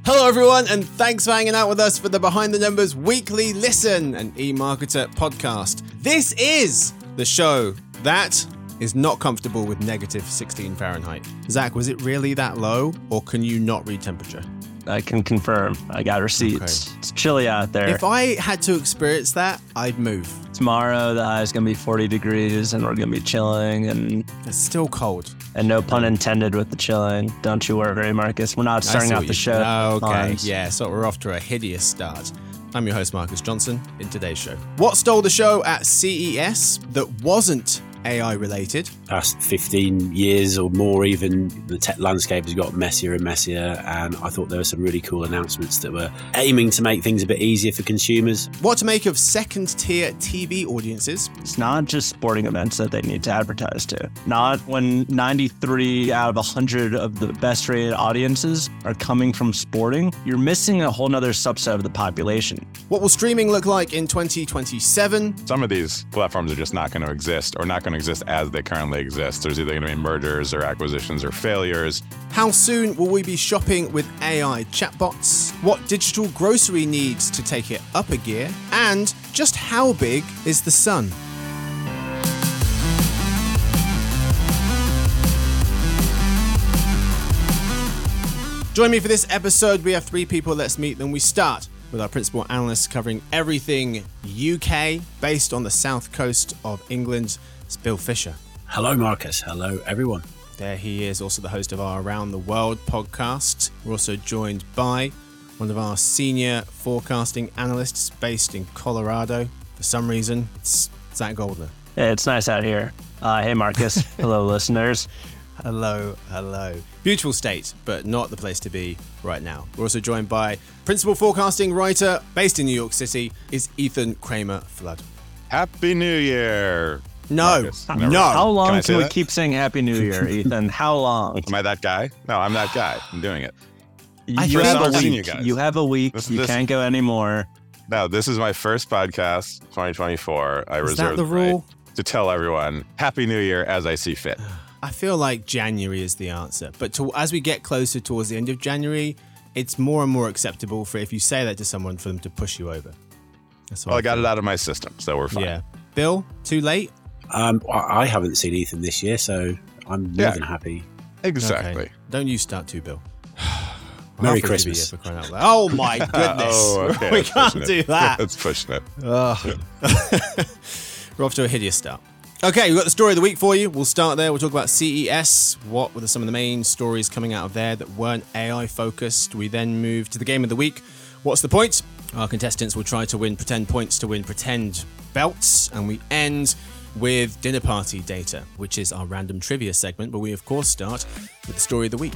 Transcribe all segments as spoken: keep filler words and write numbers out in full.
Hello everyone, and thanks for hanging out with us for the Behind the Numbers Weekly Listen, an eMarketer podcast. This is the show that is not comfortable with negative sixteen Fahrenheit. Zach, was it really that low, or can you not read temperature? I can confirm. I got receipts. Okay. It's chilly out there. If I had to experience that, I'd move. Tomorrow, the high is going to be forty degrees, and we're going to be chilling. And it's still cold. And no pun intended with the chilling. Don't you worry, Marcus. We're not starting out the show. Oh, okay, lines. Yeah, so we're off to a hideous start. I'm your host, Marcus Johnson, in today's show. What stole the show at C E S that wasn't A I related? Past fifteen years or more even, the tech landscape has got messier and messier, and I thought there were some really cool announcements that were aiming to make things a bit easier for consumers. What to make of second-tier T V audiences? It's not just sporting events that they need to advertise to. Not when ninety-three out of one hundred of the best-rated audiences are coming from sporting. You're missing a whole nother subset of the population. What will streaming look like in twenty twenty-seven? Some of these platforms are just not going to exist, or not going to exist as they currently exist. There's either going to be mergers or acquisitions or failures. How soon will we be shopping with A I chatbots? What digital grocery needs to take it up a gear? And just how big is the sun? Join me for this episode. We have three people. Let's meet them. We start with our principal analyst covering everything U K based on the south coast of England. It's Bill Fisher. Hello, Marcus. Hello, everyone. There he is, also the host of our Around the World podcast. We're also joined by one of our senior forecasting analysts based in Colorado. For some reason, it's Zach Goldner. Yeah, it's nice out here. Uh, hey, Marcus. Hello, listeners. Hello, hello. Beautiful state, but not the place to be right now. We're also joined by principal forecasting writer based in New York City, is Ethan Kramer Flood. Happy New Year. No, Marcus, no. How long can, can we that? keep saying Happy New Year, Ethan? How long? Am I that guy? No, I'm that guy. I'm doing it. You, I you think have a I've seen week. you guys. You have a week. This- you this- can't go anymore. No, this is my first podcast, twenty twenty-four. I Is reserve that the right rule? to tell everyone Happy New Year as I see fit. I feel like January is the answer, but to, as we get closer towards the end of January, it's more and more acceptable for if you say that to someone for them to push you over. That's what Well, I got feel. it out of my system, so we're fine. Yeah. Bill, too late? Um, I I haven't seen Ethan this year, so I'm more Yeah. than happy. Exactly. Okay. Don't you start too, Bill. Merry Halfway through the Christmas. year for crying out loud. Oh my goodness. Oh, okay. We That's can't pushing do it. that. That's pushing it. Ugh. We're off to a hideous start. Okay, we've got the story of the week for you. We'll start there. We'll talk about C E S. What were some of the main stories coming out of there that weren't A I focused? We then move to the game of the week. What's the point? Our contestants will try to win pretend points to win pretend belts. And we end with dinner party data, which is our random trivia segment. But we, of course, start with the story of the week.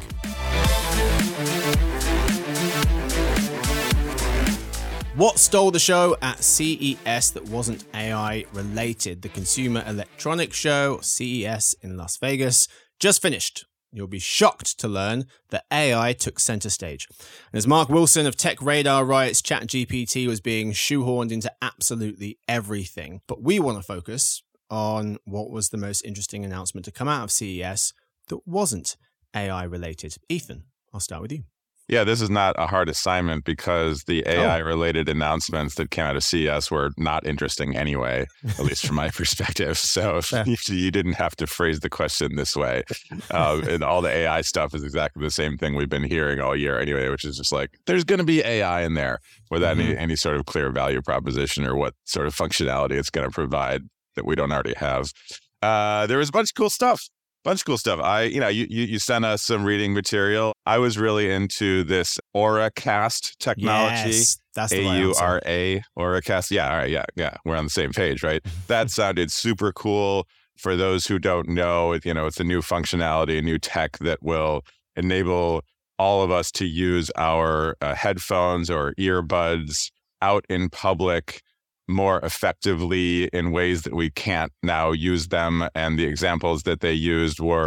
What stole the show at C E S that wasn't A I related? The Consumer Electronics Show, C E S in Las Vegas, just finished. You'll be shocked to learn that A I took center stage. And as Mark Wilson of Tech Radar writes, ChatGPT was being shoehorned into absolutely everything. But we want to focus on what was the most interesting announcement to come out of C E S that wasn't A I related. Ethan, I'll start with you. Yeah, this is not a hard assignment because the A I-related announcements that came out of C E S were not interesting anyway, at least from my perspective. So you, you didn't have to phrase the question this way. Um, and all the A I stuff is exactly the same thing we've been hearing all year anyway, which is just like, there's going to be A I in there without mm-hmm. any, any sort of clear value proposition or what sort of functionality it's going to provide that we don't already have. Uh, there was a bunch of cool stuff. Bunch of cool stuff. I, you know, you, you you sent us some reading material. I was really into this AuraCast technology. Yes, that's the A right U answer. R A, AuraCast. Yeah, all right, yeah, yeah. We're on the same page, right? That sounded super cool. For those who don't know, you know, it's a new functionality, a new tech that will enable all of us to use our uh, headphones or earbuds out in public more effectively in ways that we can't now use them. And the examples that they used were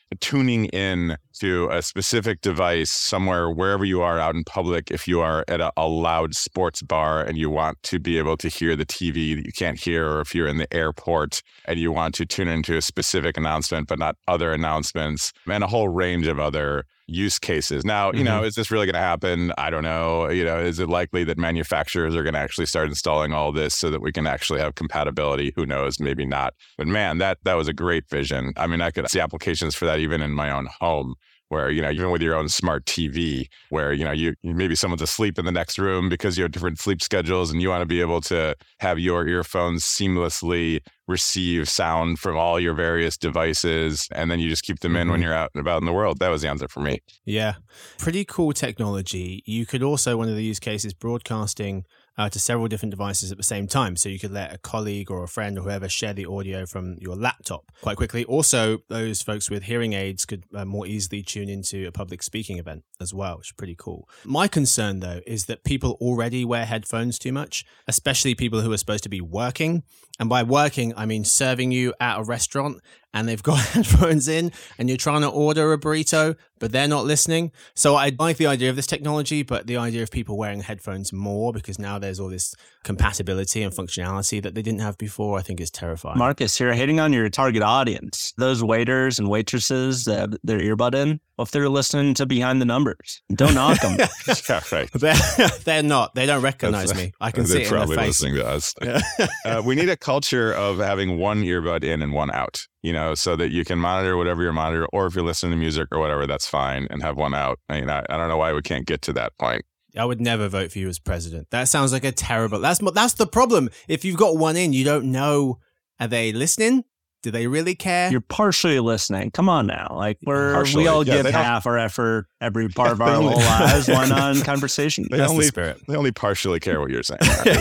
tuning in to a specific device somewhere, wherever you are out in public. If you are at a, a loud sports bar and you want to be able to hear the T V that you can't hear, or if you're in the airport and you want to tune into a specific announcement, but not other announcements, and a whole range of other use cases. Now, you mm-hmm. know, is this really going to happen? I don't know. You know, is it likely that manufacturers are going to actually start installing all this so that we can actually have compatibility? Who knows? Maybe not. But man, that that was a great vision. I mean, I could see applications for that even in my own home, where, you know, even with your own smart T V, where, you know, you, you maybe someone's asleep in the next room because you have different sleep schedules and you want to be able to have your earphones seamlessly receive sound from all your various devices, and then you just keep them in mm-hmm. when you're out and about in the world. That was the answer for me. Yeah. Pretty cool technology. You could also, one of the use cases, broadcasting Uh, to several different devices at the same time. So you could let a colleague or a friend or whoever share the audio from your laptop quite quickly. Also, those folks with hearing aids could uh, more easily tune into a public speaking event as well, which is pretty cool. My concern, though, is that people already wear headphones too much, especially people who are supposed to be working. And by working, I mean serving you at a restaurant, and they've got headphones in and you're trying to order a burrito, but they're not listening. So I like the idea of this technology, but the idea of people wearing headphones more, because now there's all this compatibility and functionality that they didn't have before, I think is terrifying. Marcus, you're hitting on your target audience. Those waiters and waitresses that have their earbud in, well, if they're listening to Behind the Numbers, don't knock them. Yeah, right. They're, they're not. They don't recognize That's, me. I can see it in their probably face. Listening to us. uh, we need a culture of having one earbud in and one out, you know, so that you can monitor whatever you're monitoring, or if you're listening to music or whatever, that's fine, and have one out. I mean, I, I don't know why we can't get to that point. I would never vote for you as president. That sounds like a terrible... That's that's the problem. If you've got one in, you don't know, are they listening? Do they really care? You're partially listening. Come on now. Like, we're, partially. we all yeah, give half have... our effort every part of our whole lives. Why not in conversation? They That's only, the spirit. They only partially care what you're saying.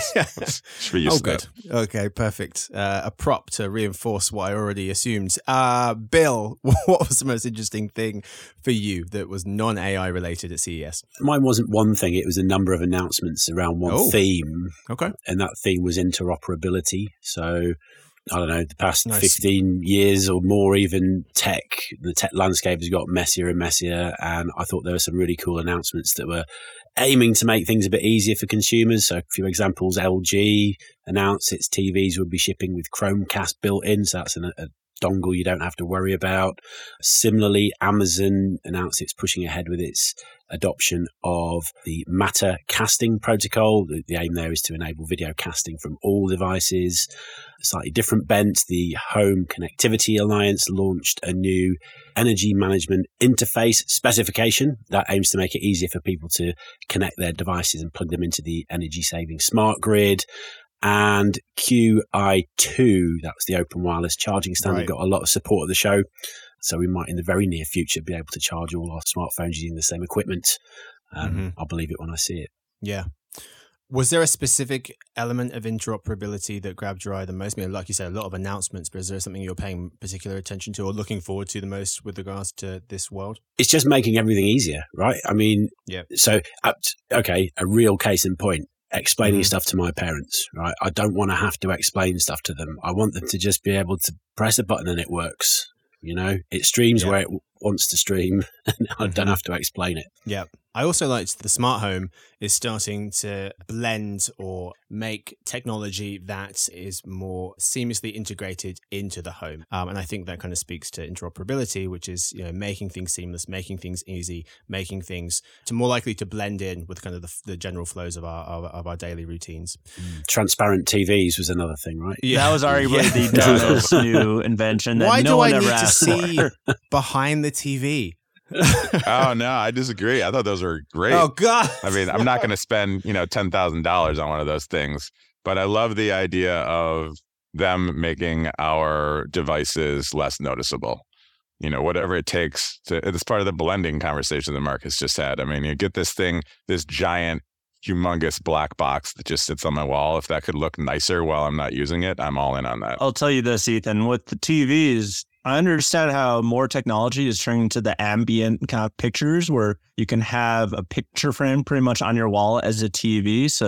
Should be used oh, to good. that. Okay, perfect. Uh, a prop to reinforce what I already assumed. Uh, Bill, what was the most interesting thing for you that was non-A I related at C E S? Mine wasn't one thing. It was a number of announcements around one oh. theme. Okay. And that theme was interoperability. So... I don't know, the past nice. fifteen years or more, even tech, the tech landscape has got messier and messier. And I thought there were some really cool announcements that were aiming to make things a bit easier for consumers. So a few examples, L G announced its T Vs would be shipping with Chromecast built in. So that's an, a dongle you don't have to worry about. Similarly, Amazon announced it's pushing ahead with its adoption of the Matter casting protocol. The, the aim there is to enable video casting from all devices. A slightly different bent, the Home Connectivity Alliance launched a new energy management interface specification that aims to make it easier for people to connect their devices and plug them into the energy-saving smart grid. And Q I two, that's the open wireless charging standard, right. got a lot of support at the show. So we might in the very near future be able to charge all our smartphones using the same equipment. Um, mm-hmm. I'll believe it when I see it. Yeah. Was there a specific element of interoperability that grabbed your eye the most? I mean, like you said, a lot of announcements, but is there something you're paying particular attention to or looking forward to the most with regards to this world? It's just making everything easier, right? I mean, yeah. So, uh, okay, a real case in point. Explaining mm-hmm. stuff to my parents, right? I don't want to have to explain stuff to them. I want them to just be able to press a button and it works. You know, it streams yeah. where it w- wants to stream, and I don't have to explain it. Yeah. I also liked the smart home is starting to blend or make technology that is more seamlessly integrated into the home. Um, and I think that kind of speaks to interoperability, which is, you know, making things seamless, making things easy, making things to more likely to blend in with kind of the, the general flows of our, of, of our daily routines. Mm. Transparent T Vs was another thing, right? Yeah. That was arguably yeah. the dumbest new invention that Why no do one I ever need to asked see for. behind the T V? Oh no, I disagree. I thought those were great. Oh God! I mean, I'm not going to spend you know ten thousand dollars on one of those things, but I love the idea of them making our devices less noticeable. You know, whatever it takes to. It's part of the blending conversation that Marcus just had. I mean, you get this thing, this giant, humongous black box that just sits on my wall. If that could look nicer while I'm not using it, I'm all in on that. I'll tell you this, Ethan. With the T Vs, I understand how more technology is turning to the ambient kind of pictures where you can have a picture frame pretty much on your wall as a T V. So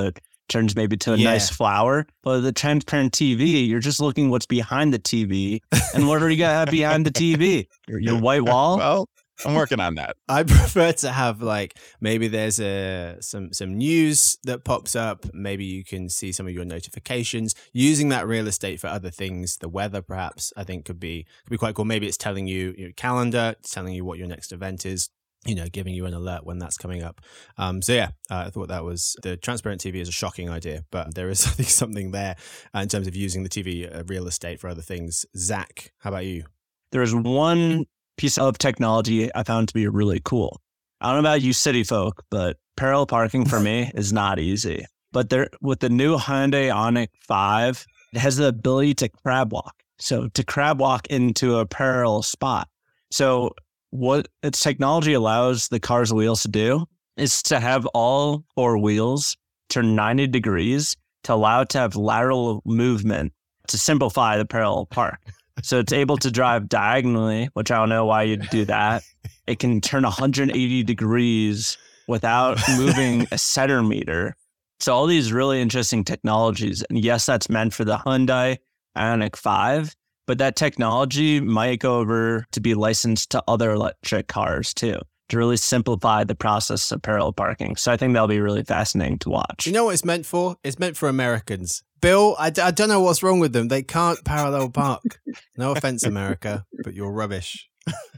turns maybe to a Yeah. nice flower. But the transparent T V, you're just looking what's behind the T V. And what are you going to have behind the T V? Your, your white wall? Well, I'm working on that. I prefer to have like maybe there's a some some news that pops up. Maybe you can see some of your notifications. Using that real estate for other things, the weather perhaps I think could be could be quite cool. Maybe it's telling you your calendar, it's telling you what your next event is. You know, giving you an alert when that's coming up. Um, so yeah, uh, I thought that was the transparent T V is a shocking idea, but there is I think something there uh, in terms of using the T V uh, real estate for other things. Zach, how about you? There's one piece of technology I found to be really cool. I don't know about you city folk, but parallel parking for me is not easy. But there, with the new Hyundai Ioniq five, it has the ability to crab walk. So to crab walk into a parallel spot. So what its technology allows the car's wheels to do is to have all four wheels turn ninety degrees to allow it to have lateral movement to simplify the parallel park. So it's able to drive diagonally, which I don't know why you'd do that. It can turn one hundred eighty degrees without moving a centimeter. So all these really interesting technologies. And yes, that's meant for the Hyundai Ioniq five, but that technology might go over to be licensed to other electric cars too, to really simplify the process of parallel parking. So I think that'll be really fascinating to watch. You know what it's meant for? It's meant for Americans. Bill, I, d- I don't know what's wrong with them. They can't parallel park. No offense, America, but you're rubbish.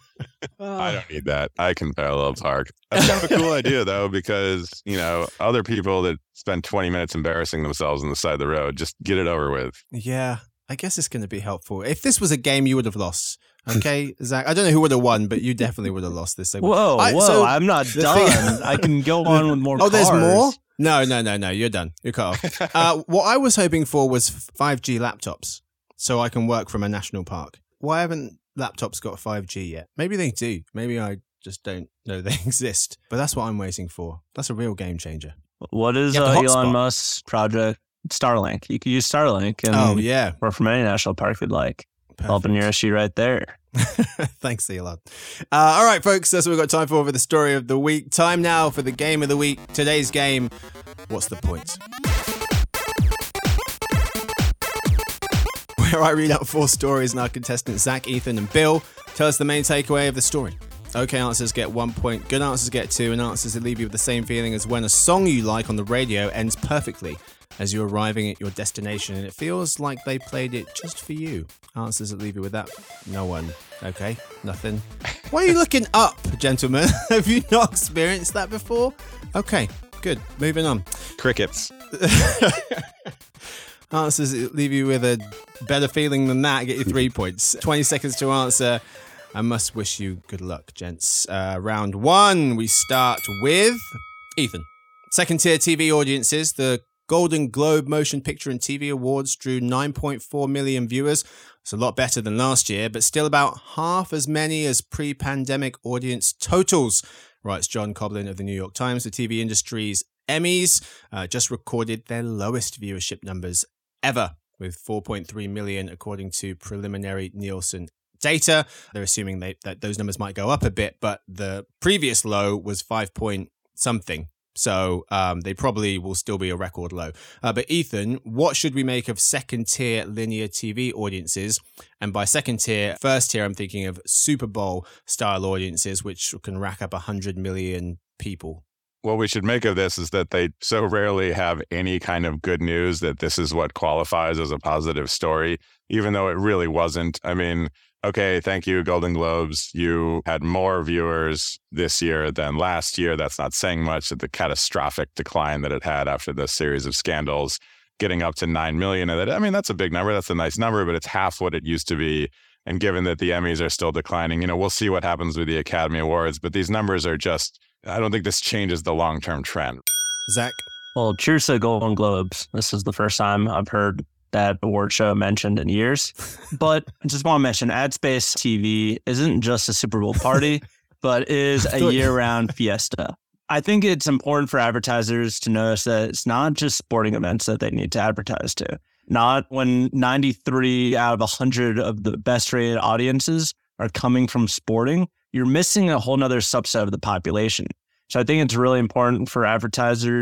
I don't need that. I can parallel park. That's kind of a cool idea, though, because, you know, other people that spend twenty minutes embarrassing themselves on the side of the road, just get it over with. Yeah, I guess it's going to be helpful. If this was a game, you would have lost. Okay, Zach? I don't know who would have won, but you definitely would have lost this. So, Whoa, I, whoa, so I'm not the done. thing- I can go on with more Oh, cars. there's more? No, no, no, no. You're done. You're cut off. uh, what I was hoping for was five G laptops so I can work from a national park. Why haven't laptops got five G yet? Maybe they do. Maybe I just don't know they exist. But that's what I'm waiting for. That's a real game changer. What is You have uh, the Elon hotspot. Musk's project? Starlink. You could use Starlink and Oh, yeah. work from any national park you'd like. Helping your issue right there. Thanks, Elon. Uh, all right, folks, that's what we've got time for for the story of the week. Time now for the game of the week. Today's game, what's the point? Where I read out four stories and our contestants, Zach, Ethan, and Bill, tell us the main takeaway of the story. Okay answers get one point, good answers get two, and answers that leave you with the same feeling as when a song you like on the radio ends perfectly as you're arriving at your destination and it feels like they played it just for you. Answers that leave you with that? No one. Okay, nothing. Why are you looking up, gentlemen? Have you not experienced that before? Okay, good. Moving on. Crickets. Answers that leave you with a better feeling than that get you three points. twenty seconds to answer. I must wish you good luck, gents. Uh, round one, we start with Ethan. Second tier T V audiences, the Golden Globe Motion Picture and T V Awards drew nine point four million viewers. It's a lot better than last year, but still about half as many as pre-pandemic audience totals, writes John Coblin of the New York Times. The T V industry's Emmys uh, just recorded their lowest viewership numbers ever, with four point three million, according to preliminary Nielsen data. They're assuming they, that those numbers might go up a bit, but the previous low was five point something. So um, they probably will still be a record low. Uh, but Ethan, what should we make of second tier linear T V audiences? And by second tier, first tier, I'm thinking of Super Bowl style audiences, which can rack up one hundred million people. What we should make of this is that they so rarely have any kind of good news that this is what qualifies as a positive story, even though it really wasn't. I mean, okay, thank you, Golden Globes. You had more viewers this year than last year. That's not saying much. The catastrophic decline that it had after the series of scandals, getting up to nine million. And that, I mean, that's a big number. That's a nice number, but it's half what it used to be. And given that the Emmys are still declining, you know, we'll see what happens with the Academy Awards. But these numbers are just, I don't think this changes the long-term trend. Zach? Well, cheers to the Golden Globes. This is the first time I've heard that award show mentioned in years. But I just want to mention AdSpace T V isn't just a Super Bowl party, but is a year-round fiesta. I think it's important for advertisers to notice that it's not just sporting events that they need to advertise to. Not when ninety-three out of one hundred of the best rated audiences are coming from sporting, you're missing a whole nother subset of the population. So I think it's really important for advertisers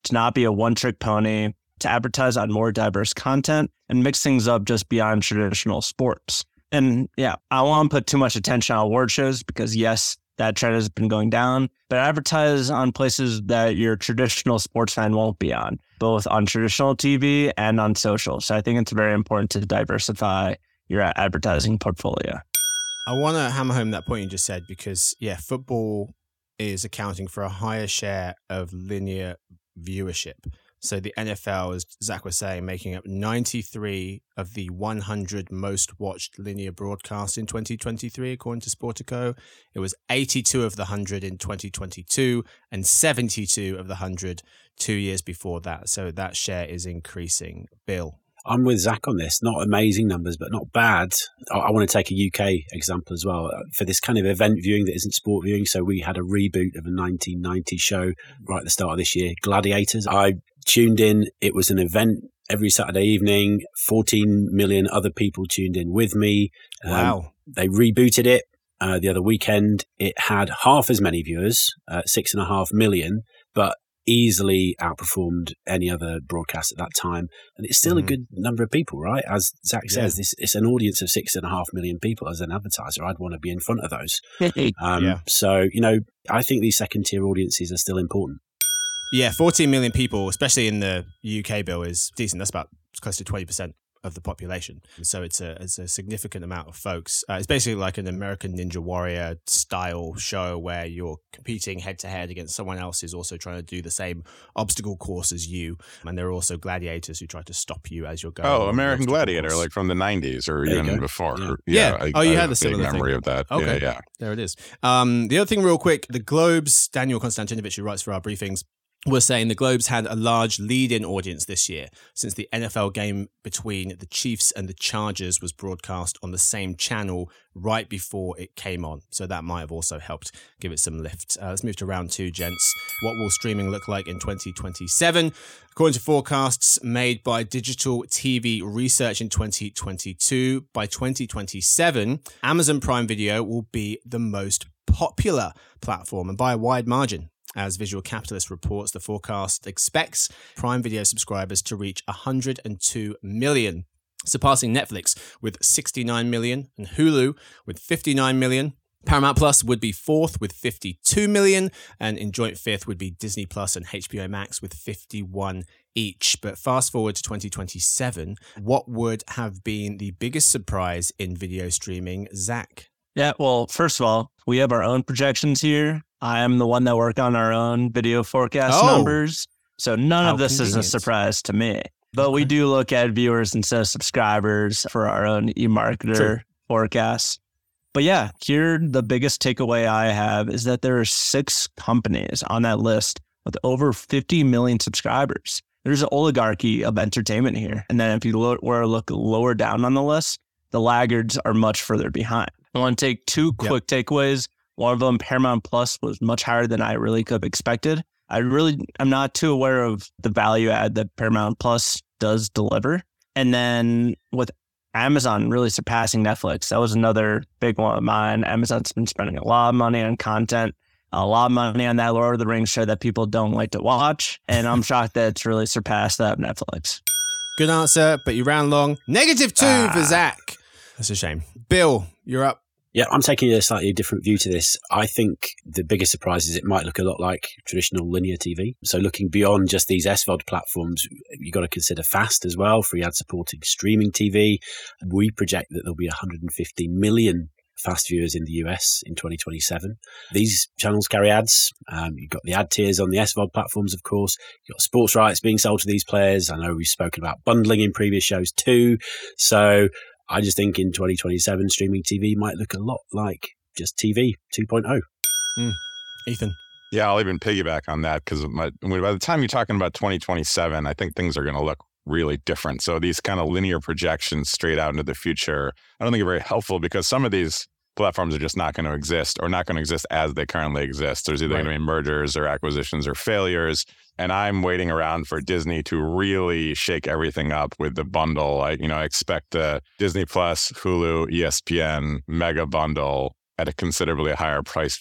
to not be a one-trick pony, to advertise on more diverse content, and mix things up just beyond traditional sports. And yeah, I won't put too much attention on award shows because yes, that trend has been going down, but advertise on places that your traditional sports fan won't be on, both on traditional T V and on social. So I think it's very important to diversify your advertising portfolio. I want to hammer home that point you just said because, yeah, football is accounting for a higher share of linear viewership. So the N F L, as Zach was saying, making up ninety-three of the one hundred most watched linear broadcasts in twenty twenty-three, according to Sportico. It was eighty-two of the one hundred in twenty twenty-two and seventy-two of the one hundred two years before that. So that share is increasing. Bill? I'm with Zach on this. Not amazing numbers, but not bad. I, I want to take a U K example as well for this kind of event viewing that isn't sport viewing. So we had a reboot of a nineteen ninety show right at the start of this year, Gladiators. I tuned in. It was an event every Saturday evening. fourteen million other people tuned in with me. Um, Wow. They rebooted it uh, the other weekend. It had half as many viewers, uh, six and a half million, but easily outperformed any other broadcast at that time. And it's still mm-hmm. a good number of people, right? As Zach says, yeah. this it's an audience of six and a half million people. As an advertiser, I'd want to be in front of those. um, yeah. So, you know, I think these second tier audiences are still important. Yeah, fourteen million people, especially in the U K, Bill, is decent. That's about close to twenty percent of the population. So it's a it's a significant amount of folks. Uh, it's basically like an American Ninja Warrior style show where you're competing head to head against someone else who's also trying to do the same obstacle course as you. And there are also gladiators who try to stop you as you're going. Oh, American Gladiator, course. Like from the nineties or there even before. Yeah. yeah. yeah. I, oh, you I had a similar memory thing. of that. Okay. Yeah, yeah. There it is. Um, the other thing real quick, the Globe's Daniel Konstantinovich, who writes for our briefings, was saying the Globes had a large lead-in audience this year since the N F L game between the Chiefs and the Chargers was broadcast on the same channel right before it came on. So that might have also helped give it some lift. Uh, let's move to round two, gents. What will streaming look like in twenty twenty-seven? According to forecasts made by Digital T V Research in twenty twenty-two, by twenty twenty-seven, Amazon Prime Video will be the most popular platform and by a wide margin. As Visual Capitalist reports, the forecast expects Prime Video subscribers to reach one hundred two million, surpassing Netflix with sixty-nine million and Hulu with fifty-nine million. Paramount Plus would be fourth with fifty-two million, and in joint fifth would be Disney Plus and H B O Max with fifty-one each. But fast forward to twenty twenty-seven, what would have been the biggest surprise in video streaming? Zach? Yeah, well, first of all, we have our own projections here. I am the one that worked on our own video forecast oh, numbers. So none of this convenient. is a surprise to me. But okay. we do look at viewers instead of subscribers for our own eMarketer True. forecasts. But yeah, here the biggest takeaway I have is that there are six companies on that list with over fifty million subscribers. There's an oligarchy of entertainment here. And then if you look, were to look lower down on the list, the laggards are much further behind. I want to take two quick yep. takeaways. One of them, Paramount Plus, was much higher than I really could have expected. I really am not too aware of the value add that Paramount Plus does deliver. And then with Amazon really surpassing Netflix, that was another big one of mine. Amazon's been spending a lot of money on content, a lot of money on that Lord of the Rings show that people don't like to watch. And I'm shocked that it's really surpassed that of Netflix. Good answer, but you ran long. Negative two ah. for Zach. That's a shame. Bill, you're up. Yeah, I'm taking a slightly different view to this. I think the biggest surprise is it might look a lot like traditional linear T V. So looking beyond just these S V O D platforms, you've got to consider FAST as well, free ad-supporting streaming T V. We project that there'll be one hundred fifty million FAST viewers in the U S in twenty twenty-seven. These channels carry ads. Um, you've got the ad tiers on the S V O D platforms, of course. You've got sports rights being sold to these players. I know we've spoken about bundling in previous shows too. So I just think in twenty twenty-seven, streaming T V might look a lot like just T V two point oh. Mm. Ethan? Yeah, I'll even piggyback on that because by the time you're talking about twenty twenty-seven, I think things are going to look really different. So these kind of linear projections straight out into the future, I don't think are very helpful because some of these platforms are just not going to exist or not going to exist as they currently exist. There's either right. going to be mergers or acquisitions or failures. And I'm waiting around for Disney to really shake everything up with the bundle. I, you know, I expect the Disney Plus, Hulu, E S P N mega bundle at a considerably higher price point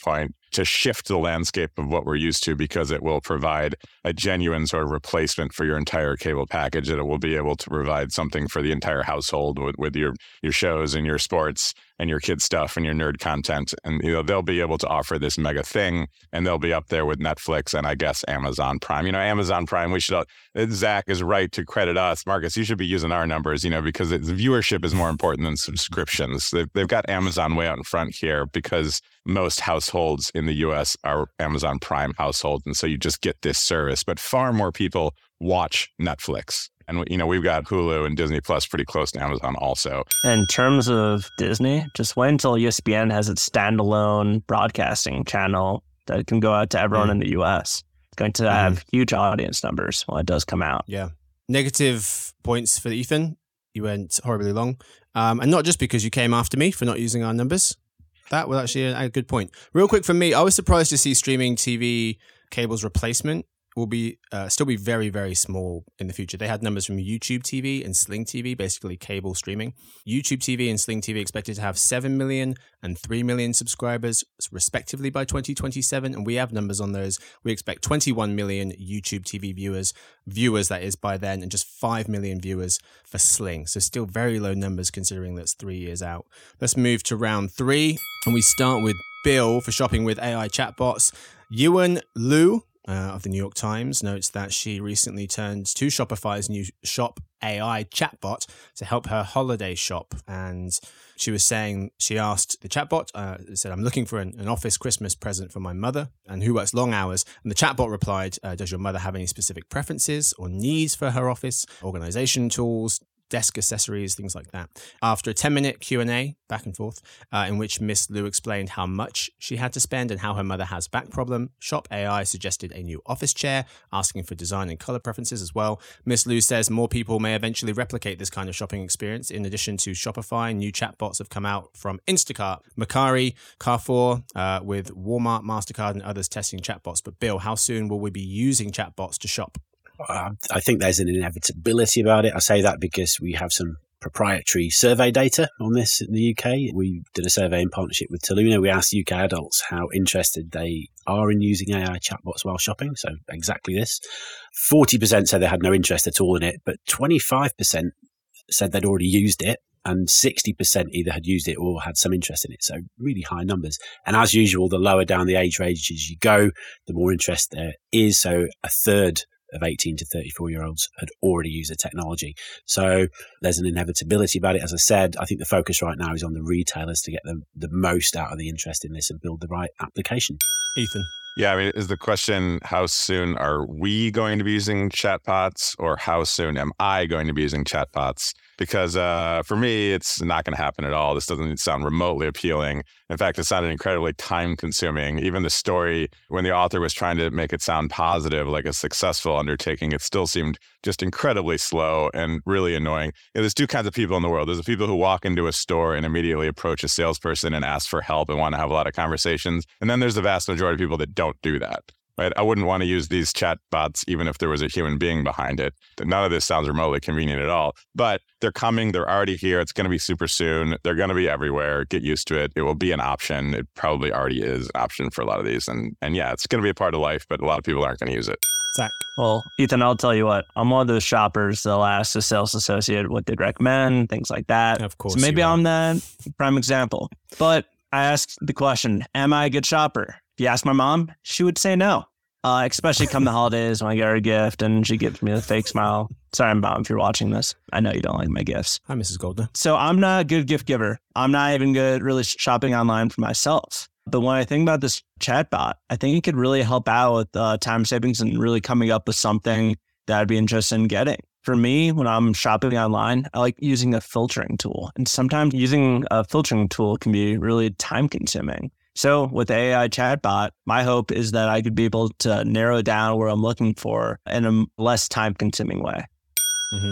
to shift the landscape of what we're used to, because it will provide a genuine sort of replacement for your entire cable package, and it will be able to provide something for the entire household with, with your, your shows and your sports and your kids stuff and your nerd content. And, you know, they'll be able to offer this mega thing, and they'll be up there with Netflix and I guess Amazon Prime. You know, Amazon Prime, we should, Zach is right to credit us. Marcus, you should be using our numbers, you know, because it's, viewership is more important than subscriptions. They've, they've got Amazon way out in front here, because most households in the U S are Amazon Prime households. And so you just get this service, but far more people watch Netflix. And, you know, we've got Hulu and Disney Plus pretty close to Amazon also. In terms of Disney, just wait until E S P N has its standalone broadcasting channel that can go out to everyone mm. in the U S. It's going to have mm. huge audience numbers when it does come out. Yeah. Negative points for Ethan. You went horribly long. Um, and not just because you came after me for not using our numbers. That was actually a, a good point. Real quick for me, I was surprised to see streaming T V cable's replacement will be uh, still be very, very small in the future. They had numbers from YouTube T V and Sling T V, basically cable streaming. YouTube T V and Sling T V expected to have seven million and three million subscribers respectively by twenty twenty-seven. And we have numbers on those. We expect twenty-one million YouTube T V viewers, viewers that is by then, and just five million viewers for Sling. So still very low numbers considering that's three years out. Let's move to round three. And we start with Bill for shopping with A I chatbots. Yuan Liu, Uh, of the New York Times, notes that she recently turned to Shopify's new Shop A I chatbot to help her holiday shop. And she was saying, she asked the chatbot, uh, said, I'm looking for an, an office Christmas present for my mother and who works long hours. And the chatbot replied, uh, does your mother have any specific preferences or needs for her office, organization tools, desk accessories, things like that. After a ten-minute Q and A, back and forth, uh, in which Miss Liu explained how much she had to spend and how her mother has back problem, Shop A I suggested a new office chair, asking for design and color preferences as well. Miss Liu says more people may eventually replicate this kind of shopping experience. In addition to Shopify, new chatbots have come out from Instacart, Mercari, Carrefour, uh, with Walmart, MasterCard, and others testing chatbots. But Bill, how soon will we be using chatbots to shop? Uh, I think there's an inevitability about it. I say that because we have some proprietary survey data on this in the U K. We did a survey in partnership with Toluna. We asked U K adults how interested they are in using A I chatbots while shopping. So exactly this. forty percent said they had no interest at all in it, but twenty-five percent said they'd already used it, and sixty percent either had used it or had some interest in it. So really high numbers. And as usual, the lower down the age ranges you go, the more interest there is. So a third of eighteen to thirty-four year olds had already used the technology. So there's an inevitability about it. As I said, I think the focus right now is on the retailers to get the, the most out of the interest in this and build the right application. Ethan. Yeah, I mean, is the question, how soon are we going to be using chatbots, or how soon am I going to be using chatbots? Because uh, for me, it's not going to happen at all. This doesn't sound remotely appealing. In fact, it sounded incredibly time consuming. Even the story, when the author was trying to make it sound positive, like a successful undertaking, it still seemed just incredibly slow and really annoying. You know, there's two kinds of people in the world. There's the people who walk into a store and immediately approach a salesperson and ask for help and want to have a lot of conversations. And then there's the vast majority of people that don't do that. Right? I wouldn't want to use these chat bots even if there was a human being behind it. None of this sounds remotely convenient at all. But they're coming. They're already here. It's going to be super soon. They're going to be everywhere. Get used to it. It will be an option. It probably already is an option for a lot of these. And and yeah, it's going to be a part of life, but a lot of people aren't going to use it. Zach. Well, Ethan, I'll tell you what. I'm one of those shoppers that'll ask the sales associate what they'd recommend, things like that. Of course. So maybe I'm that prime example. But I asked the question, am I a good shopper? If you ask my mom, she would say no. Uh, especially come the holidays when I get her a gift and she gives me a fake smile. Sorry, Mom, if you're watching this. I know you don't like my gifts. Hi, Missus Goldner. So I'm not a good gift giver. I'm not even good really shopping online for myself. But when I think about this chatbot, I think it could really help out with uh, time savings and really coming up with something that I'd be interested in getting. For me, when I'm shopping online, I like using a filtering tool. And sometimes using a filtering tool can be really time consuming. So with the A I chatbot, my hope is that I could be able to narrow down where I'm looking for in a less time-consuming way. Mm-hmm.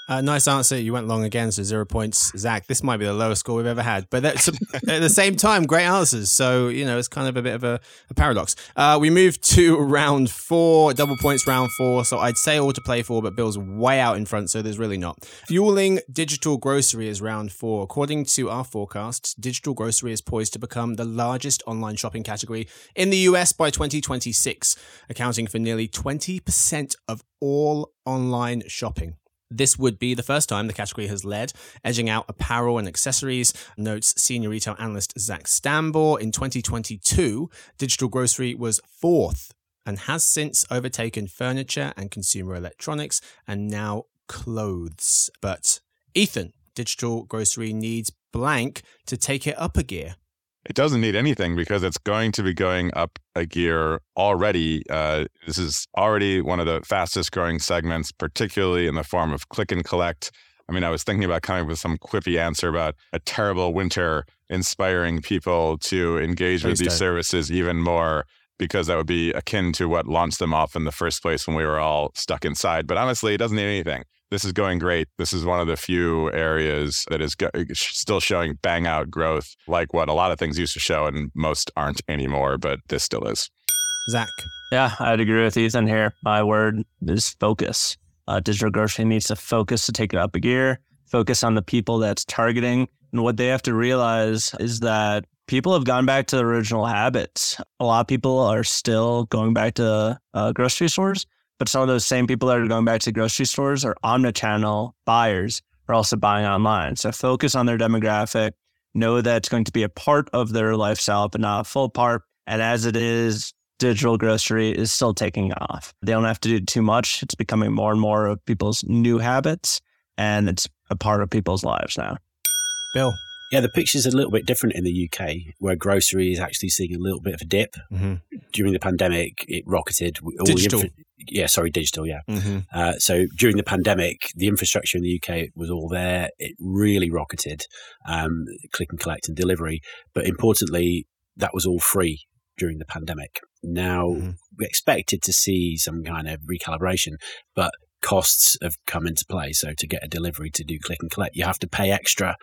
Uh, nice answer. You went long again, so zero points. Zach, this might be the lowest score we've ever had. But that's, at the same time, great answers. So, you know, it's kind of a bit of a, a paradox. Uh, we move to round four, double points round four. So I'd say all to play for, but Bill's way out in front, so there's really not. Fueling digital grocery is round four. According to our forecasts, digital grocery is poised to become the largest online shopping category in the U S by twenty twenty-six, accounting for nearly twenty percent of all online shopping. This would be the first time the category has led, edging out apparel and accessories, notes senior retail analyst Zach Stambor. In twenty twenty-two, digital grocery was fourth and has since overtaken furniture and consumer electronics and now clothes. But Ethan, digital grocery needs blank to take it up a gear. It doesn't need anything because it's going to be going up a gear already. Uh, this is already one of the fastest growing segments, particularly in the form of click and collect. I mean, I was thinking about coming up with some quippy answer about a terrible winter inspiring people to engage Please with these don't. services even more, because that would be akin to what launched them off in the first place when we were all stuck inside. But honestly, it doesn't need anything. This is going great. This is one of the few areas that is go- still showing bang out growth, like what a lot of things used to show and most aren't anymore, but this still is. Zach. Yeah, I'd agree with Ethan here. My word is focus. Uh, digital grocery needs to focus to take it up a gear, focus on the people that's targeting. And what they have to realize is that people have gone back to the original habits. A lot of people are still going back to uh, grocery stores, but some of those same people that are going back to grocery stores are omnichannel buyers are also buying online. So focus on their demographic, know that it's going to be a part of their lifestyle, but not a full part. And as it is, digital grocery is still taking off. They don't have to do too much. It's becoming more and more of people's new habits, and it's a part of people's lives now. Bill. Yeah, the picture's a little bit different in the U K, where grocery is actually seeing a little bit of a dip. Mm-hmm. During the pandemic, it rocketed. All Digital. The infra- yeah, sorry, digital, yeah. Mm-hmm. Uh, so during the pandemic, the infrastructure in the U K was all there. It really rocketed, um, click and collect and delivery. But importantly, that was all free during the pandemic. Now, Mm-hmm. we expected to see some kind of recalibration, but costs have come into play. So to get a delivery to do click and collect, you have to pay extra.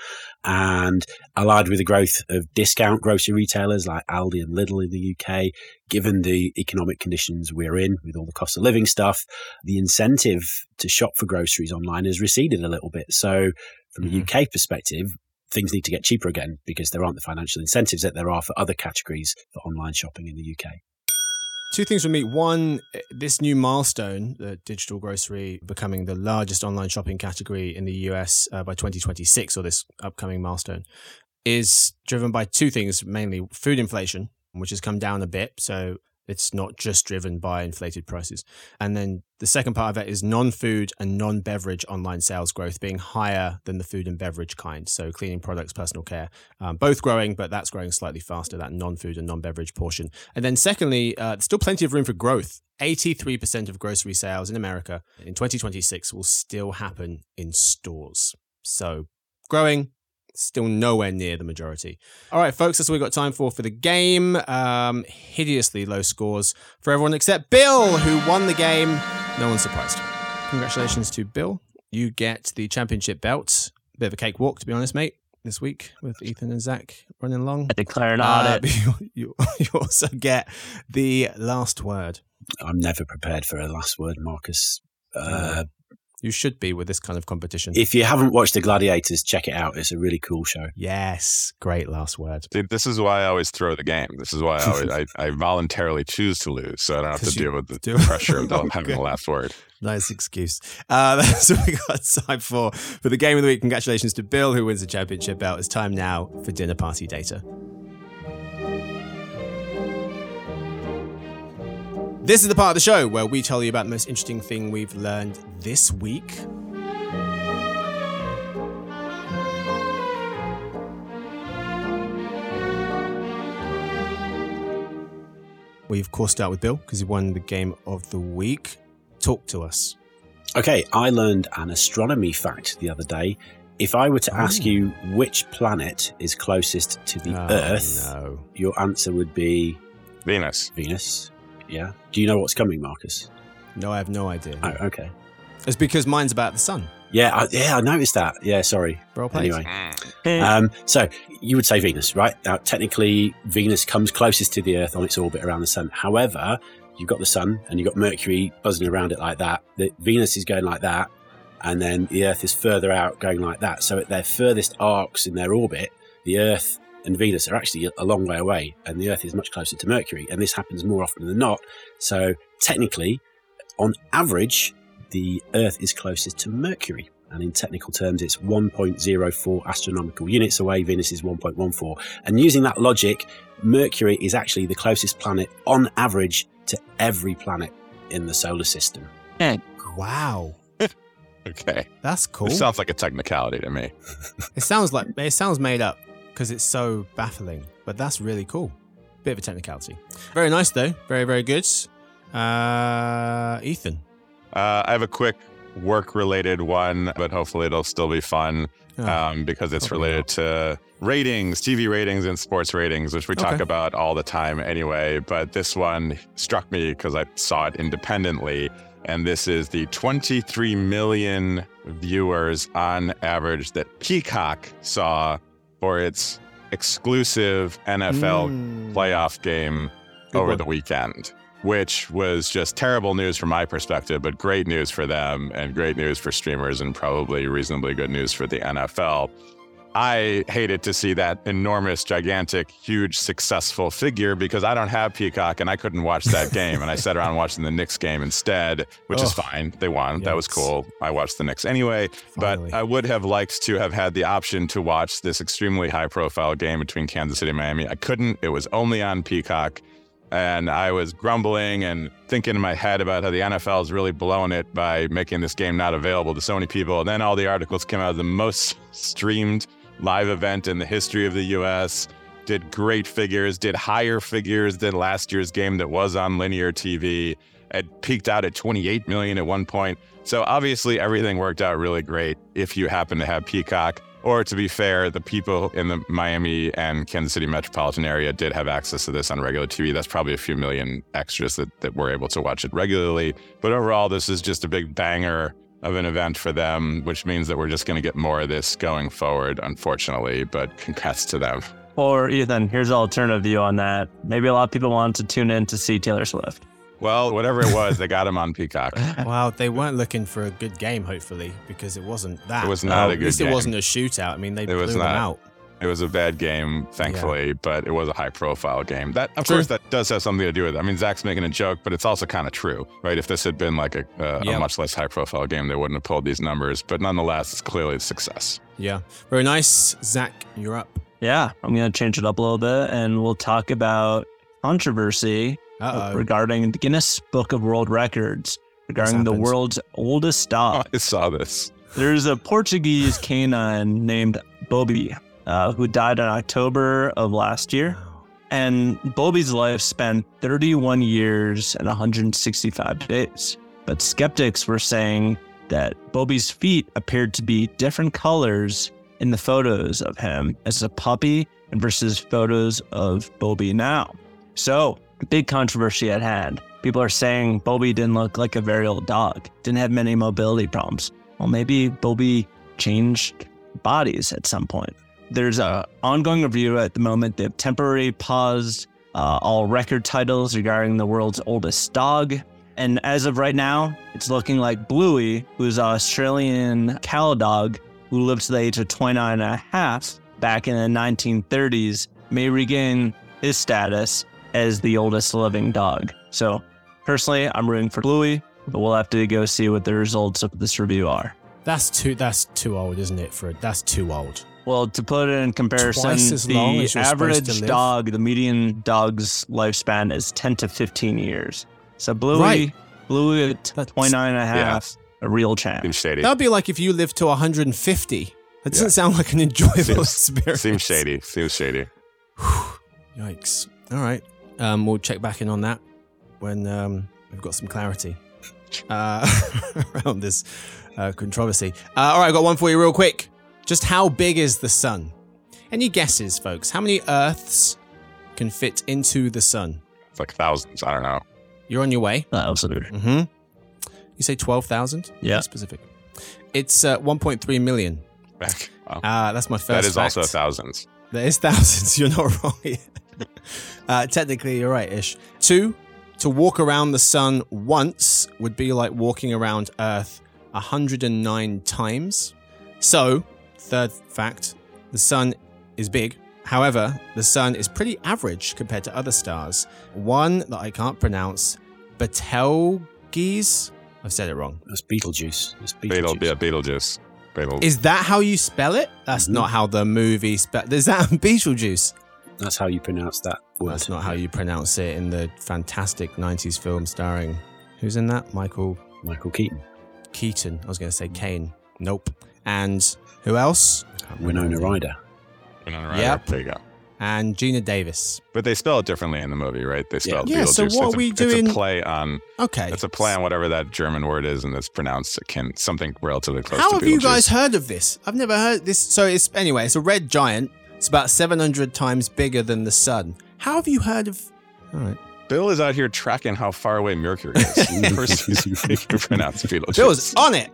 And allied with the growth of discount grocery retailers like Aldi and Lidl in the U K, given the economic conditions we're in with all the cost of living stuff, the incentive to shop for groceries online has receded a little bit. So from Mm-hmm. a U K perspective, things need to get cheaper again because there aren't the financial incentives that there are for other categories for online shopping in the U K. Two things for me. One, this new milestone, the digital grocery becoming the largest online shopping category in the U S uh, by twenty twenty-six, or this upcoming milestone, is driven by two things, mainly food inflation, which has come down a bit. So it's not just driven by inflated prices. And then the second part of it is non-food and non-beverage online sales growth being higher than the food and beverage kind. So cleaning products, personal care, um, both growing, but that's growing slightly faster, that non-food and non-beverage portion. And then secondly, uh, there's still plenty of room for growth. eighty-three percent of grocery sales in America in twenty twenty-six will still happen in stores. So growing, still nowhere near the majority. All right, folks, that's all we've got time for for the game. Um, hideously low scores for everyone except Bill, who won the game. No one's surprised. Congratulations to Bill. You get the championship belt. Bit of a cakewalk, to be honest, mate, this week with Ethan and Zach running along. I declare an Uh, audit. you, you, you also get the last word. I'm never prepared for a last word, Marcus. Uh, You should be with this kind of competition. if you haven't watched The Gladiators, check it out. It's a really cool show. Yes, great last word. See, this is why I always throw the game. This is why I, always, I, I voluntarily choose to lose, so I don't have to 'Cause you deal with the do- pressure of the, Okay. having the last word. Nice excuse. Uh, that's all we got time for for the game of the week. Congratulations to Bill, who wins the championship belt. It's time now for dinner party data. This is the part of the show where we tell you about the most interesting thing we've learned this week. We, of course, start with Bill because he won the game of the week. Talk to us. Okay, I learned an astronomy fact the other day. If I were to ask Oh. you which planet is closest to the Oh, Earth, no. your answer would be Venus. Venus. Yeah. Do you know what's coming, Marcus? No, I have no idea. Oh, okay. It's because mine's about the sun. Yeah, I, yeah, I noticed that. Yeah, sorry. Well played. Anyway, um, so you would say Venus, right? Now, technically, Venus comes closest to the Earth on its orbit around the sun. However, you've got the sun and you've got Mercury buzzing around it like that. The Venus is going like that, and then the Earth is further out going like that. So at their furthest arcs in their orbit, the Earth and Venus are actually a long way away, and the Earth is much closer to Mercury. And this happens more often than not. So technically, on average, the Earth is closest to Mercury. And in technical terms, it's one point zero four astronomical units away. Venus is one point one four. And using that logic, Mercury is actually the closest planet on average to every planet in the solar system. Yeah. Wow. Okay. That's cool. It sounds like a technicality to me. It sounds like it sounds made up because it's so baffling, but that's really cool. Bit of a technicality. Very nice though. Very, very good. Uh, Ethan. Uh, I have a quick work-related one, but hopefully it'll still be fun Oh, um, because it's probably related to ratings, T V ratings, and sports ratings, which we talk Okay. about all the time anyway. But this one struck me because I saw it independently. And this is the twenty-three million viewers on average that Peacock saw for its exclusive N F L Mm. playoff game Good over one. the weekend, which was just terrible news from my perspective, but great news for them and great news for streamers and probably reasonably good news for the N F L. I hated to see that enormous, gigantic, huge, successful figure because I don't have Peacock and I couldn't watch that game. And I sat around watching the Knicks game instead, which is Ugh. fine. They won. That was Yikes. cool. I watched the Knicks anyway. Finally. But I would have liked to have had the option to watch this extremely high-profile game between Kansas City and Miami. I couldn't. It was only on Peacock. And I was grumbling and thinking in my head about how the N F L is really blowing it by making this game not available to so many people. And then all the articles came out of the most streamed live event in the history of the U S, did great figures, did higher figures than last year's game that was on linear T V. It peaked out at twenty-eight million at one point. So obviously everything worked out really great if you happen to have Peacock. Or to be fair, the people in the Miami and Kansas City metropolitan area did have access to this on regular T V. That's probably a few million extras that, that were able to watch it regularly. But overall, this is just a big banger of an event for them, which means that we're just going to get more of this going forward, unfortunately. But congrats to them. Or Ethan, here's an alternative view on that. Maybe a lot of people want to tune in to see Taylor Swift. Well, whatever it was, they got him on Peacock. Well, they weren't looking for a good game, hopefully, because it wasn't that. It was not Uh, a At good least game. it wasn't a shootout. I mean, they It blew was them not. out. It was a bad game, thankfully, but it was a high-profile game. That, of True. course, that does have something to do with it. I mean, Zach's making a joke, but it's also kind of true, right? If this had been like a, uh, Yep. a much less high-profile game, they wouldn't have pulled these numbers. But nonetheless, it's clearly a success. Yeah. Very nice. Zach, you're up. Yeah, I'm going to change it up a little bit, and we'll talk about controversy Uh-oh. regarding the Guinness Book of World Records, regarding the happened? world's oldest dog. I saw this. There's a Portuguese canine named Bobby, uh, who died in October of last year. And Bobby's life spanned thirty-one years and one hundred sixty-five days. But skeptics were saying that Bobby's feet appeared to be different colors in the photos of him as a puppy and versus photos of Bobby now. So, big controversy at hand. People are saying Bobby didn't look like a very old dog, didn't have many mobility problems. Well, maybe Bobby changed bodies at some point. There's a ongoing review at the moment. They've temporarily paused uh, all record titles regarding the world's oldest dog. And as of right now, it's looking like Bluey, who's an Australian cattle dog who lived to the age of twenty-nine and a half back in the nineteen thirties, may regain his status as the oldest living dog. So personally, I'm rooting for Bluey, but we'll have to go see what the results of this review are. That's too That's too old, isn't it? For That's too old. Well, to put it in comparison, Twice as long the as you're supposed to average live? dog, the median dog's lifespan is ten to fifteen years. So Bluey, Right. Bluey at That's- twenty-nine and a half, a real champ. Seems shady. That would be like if you lived to one hundred fifty. That doesn't Yeah. sound like an enjoyable Seems- experience. Seems shady. Seems shady. Yikes. All right. Um, we'll check back in on that when um, we've got some clarity uh, around this uh, controversy. Uh, all right, I've got one for you real quick. Just how big is the sun? Any guesses, folks? How many Earths can fit into the sun? It's like thousands. I don't know. You're on your way. Absolutely. Mm-hmm. You say twelve thousand? Yeah. Specific. It's uh, one point three million. Wow. Uh, that's my first That is fact. also thousands. There is thousands. You're not wrong here. uh, technically, you're right, Ish. Two, to walk around the sun once would be like walking around Earth one hundred nine times. So, third fact, the sun is big. However, the sun is pretty average compared to other stars. One that I can't pronounce, Betelgeuse. I've said it wrong. That's Beetlejuice. That's Beetle, Beetlejuice. yeah, Beetlejuice. Beetle. Is that how you spell it? That's Mhm. not how the movie spell. Is that Beetlejuice? That's how you pronounce that word. That's not how you pronounce it in the fantastic nineties film starring, who's in that? Michael Michael Keaton. Keaton. I was going to say Kane. Nope. And who else? Can't remember Winona her name. Ryder. Winona Ryder. Yep. There you go. And Gina Davis. But they spell it differently in the movie, right? They spell Yeah, so Beetlejuice. what it's are a, we It's doing- a play on. Okay. It's a play on whatever that German word is, and it's pronounced akin something relatively close How to have you Beetlejuice. guys heard of this? I've never heard this. So it's anyway, it's a red giant. It's about seven hundred times bigger than the sun. How have you heard of? All right. Bill is out here tracking how far away Mercury is. Of course, he can pronounce Beetlejuice. Bill's on it.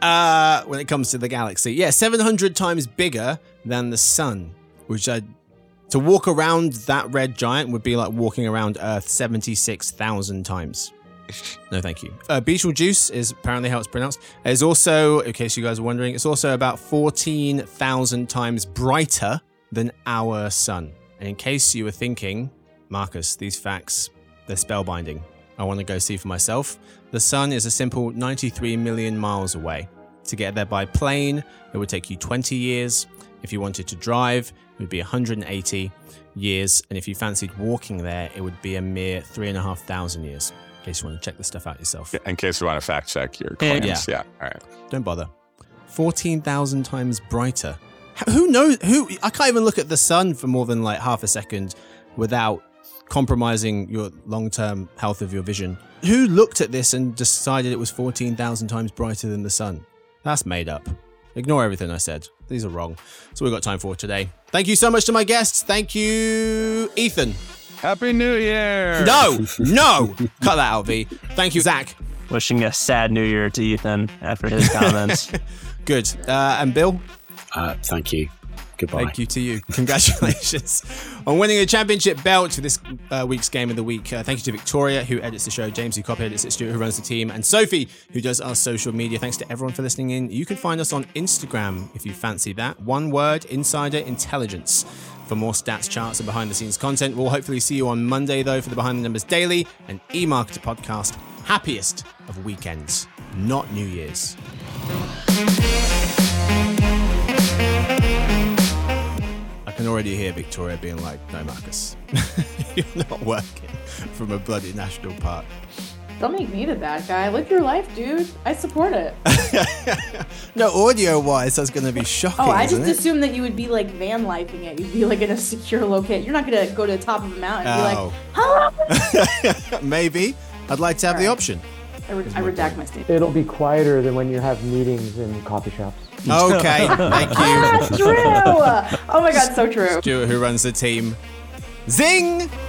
Uh, when it comes to the galaxy, yeah, seven hundred times bigger than the sun. Which I, to walk around that red giant would be like walking around Earth seventy-six thousand times. No, thank you. Uh, Beetlejuice is apparently how it's pronounced. It's also, in case you guys are wondering, it's also about fourteen thousand times brighter than our sun. And in case you were thinking, Marcus, these facts, they're spellbinding. I want to go see for myself. The sun is a simple ninety-three million miles away. To get there by plane, it would take you twenty years. If you wanted to drive, it would be one hundred eighty years. And if you fancied walking there, it would be a mere three and a half thousand years. In case you want to check this stuff out yourself. In case you want to fact check your Yeah. claims. Yeah. All right. Don't bother. fourteen thousand times brighter. H- Who knows? Who? I can't even look at the sun for more than like half a second without compromising your long-term health of your vision. Who looked at this and decided it was fourteen thousand times brighter than the sun? That's made up. Ignore everything I said. These are wrong. That's what we've got time for today. Thank you so much to my guests. Thank you, Ethan. Happy New Year. No, no. Cut that out, V. Thank you, Zach. Wishing a sad new year to Ethan after his comments. Good. Uh, and Bill? Uh, thank you. Goodbye. Thank you to you. Congratulations on winning a championship belt for this uh, week's Game of the Week. Uh, thank you to Victoria, who edits the show, James, who copy edits it, Stuart, who runs the team, and Sophie, who does our social media. Thanks to everyone for listening in. You can find us on Instagram if you fancy that. One word, Insider Intelligence. For more stats, charts, and behind-the-scenes content. We'll hopefully see you on Monday, though, for the Behind the Numbers Daily and eMarketer podcast. Happiest of weekends, not New Year's. I can already hear Victoria being like, no, Marcus, you're not working from a bloody national park. Don't make me the bad guy. Live your life, dude. I support it. No, audio-wise, that's going to be shocking, Oh, I just isn't it? assumed that you would be like van lifing it. You'd be like in a secure location. You're not gonna go to the top of a mountain and Oh. be like, hello. Maybe. I'd like to have the Alright. option. I, re- I redact my statement. It'll be quieter than when you have meetings in coffee shops. Okay, thank you. Ah, true. Oh my god, so true. Stuart, who runs the team. Zing!